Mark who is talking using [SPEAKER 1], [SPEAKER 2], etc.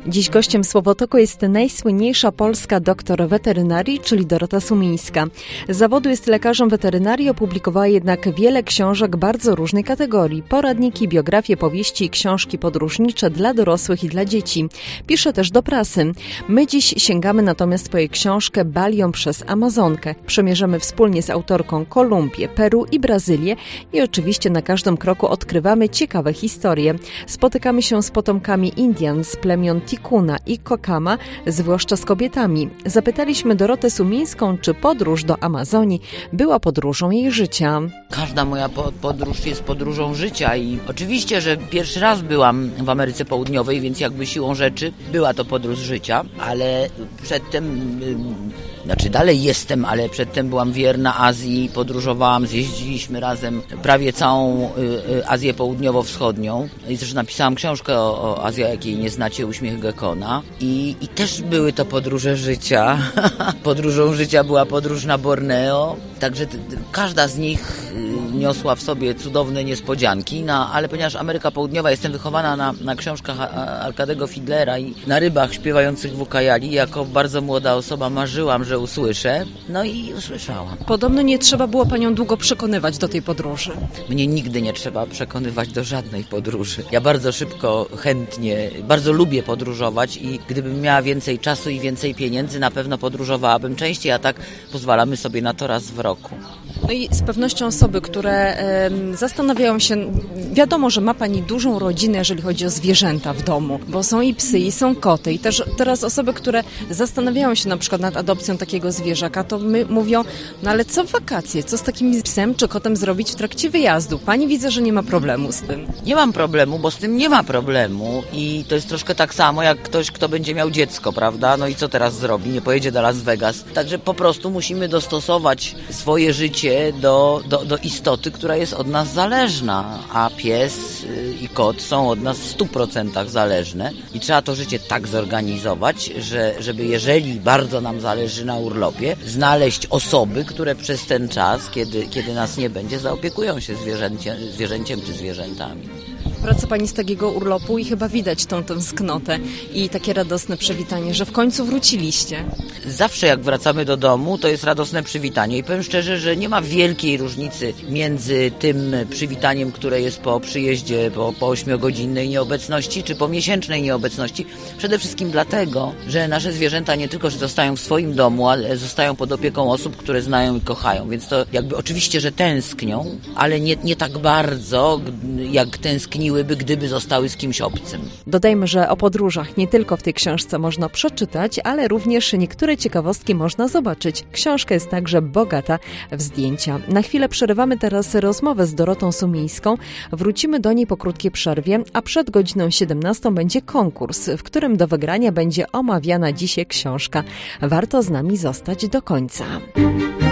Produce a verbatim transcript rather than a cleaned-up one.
[SPEAKER 1] Dziś gościem Słowotoku jest najsłynniejsza polska doktor weterynarii, czyli Dorota Sumińska. Z zawodu jest lekarzem weterynarii, opublikowała jednak wiele książek bardzo różnej kategorii. Poradniki, biografie, powieści i książki podróżnicze dla dorosłych i dla dzieci. Pisze też do prasy. My dziś sięgamy natomiast po jej książkę Balią przez Amazonkę. Przemierzymy wspólnie z autorką Kolumbię, Peru i Brazylię i oczywiście na każdym kroku odkrywamy ciekawe historie. Spotykamy się z potomkami Indian, z plemion Tikuna i Kokama, zwłaszcza z kobietami. Zapytaliśmy Dorotę Sumińską, czy podróż do Amazonii była podróżą jej życia.
[SPEAKER 2] Każda moja podróż jest podróżą życia i oczywiście, że pierwszy raz byłam w Ameryce Południowej, więc jakby siłą rzeczy była to podróż życia, ale przedtem... Znaczy dalej jestem, ale przedtem byłam wierna Azji, podróżowałam, zjeździliśmy razem prawie całą y, Azję Południowo-Wschodnią. I zresztą napisałam książkę o, o Azji, jakiej nie znacie, Uśmiech Gekona. I, i też były to podróże życia. Podróżą życia była podróż na Borneo. Także t, t, każda z nich y, niosła w sobie cudowne niespodzianki. No, ale ponieważ Ameryka Południowa, jestem wychowana na, na książkach Arkadego Fidlera i na rybach śpiewających w ukajali, jako bardzo młoda osoba marzyłam, że usłyszę, no i usłyszałam.
[SPEAKER 1] Podobno nie trzeba było panią długo przekonywać do tej podróży.
[SPEAKER 2] Mnie nigdy nie trzeba przekonywać do żadnej podróży. Ja bardzo szybko, chętnie, bardzo lubię podróżować i gdybym miała więcej czasu i więcej pieniędzy, na pewno podróżowałabym częściej, a tak pozwalamy sobie na to raz w roku.
[SPEAKER 1] No i z pewnością osoby, które e, zastanawiają się, wiadomo, że ma pani dużą rodzinę, jeżeli chodzi o zwierzęta w domu, bo są i psy, i są koty, i też teraz osoby, które zastanawiają się na przykład nad adopcją takiego zwierzaka, to my mówią, no ale co w wakacje, co z takim psem czy kotem zrobić w trakcie wyjazdu? Pani widzę, że nie ma problemu z tym.
[SPEAKER 2] Nie mam problemu, bo z tym nie ma problemu i to jest troszkę tak samo jak ktoś, kto będzie miał dziecko, prawda? No i co teraz zrobi? Nie pojedzie do Las Vegas. Także po prostu musimy dostosować swoje życie do, do, do istoty, która jest od nas zależna, a pies i kot są od nas w stu procentach zależne i trzeba to życie tak zorganizować, że, żeby jeżeli bardzo nam zależy na urlopie, znaleźć osoby, które przez ten czas, kiedy, kiedy nas nie będzie, zaopiekują się zwierzęciem, zwierzęciem czy zwierzętami.
[SPEAKER 1] Wraca pani z takiego urlopu i chyba widać tą tęsknotę i takie radosne przywitanie, że w końcu wróciliście.
[SPEAKER 2] Zawsze jak wracamy do domu, to jest radosne przywitanie i powiem szczerze, że nie ma wielkiej różnicy między tym przywitaniem, które jest po przyjeździe, po, po ośmiogodzinnej nieobecności, czy po miesięcznej nieobecności. Przede wszystkim dlatego, że nasze zwierzęta nie tylko, że zostają w swoim domu, ale zostają pod opieką osób, które znają i kochają, więc to jakby oczywiście, że tęsknią, ale nie, nie tak bardzo, jak tęskniły by, gdyby zostały z kimś obcym.
[SPEAKER 1] Dodajmy, że o podróżach nie tylko w tej książce można przeczytać, ale również niektóre ciekawostki można zobaczyć. Książka jest także bogata w zdjęcia. Na chwilę przerywamy teraz rozmowę z Dorotą Sumińską. Wrócimy do niej po krótkiej przerwie, a przed godziną siedemnastą będzie konkurs, w którym do wygrania będzie omawiana dzisiaj książka. Warto z nami zostać do końca.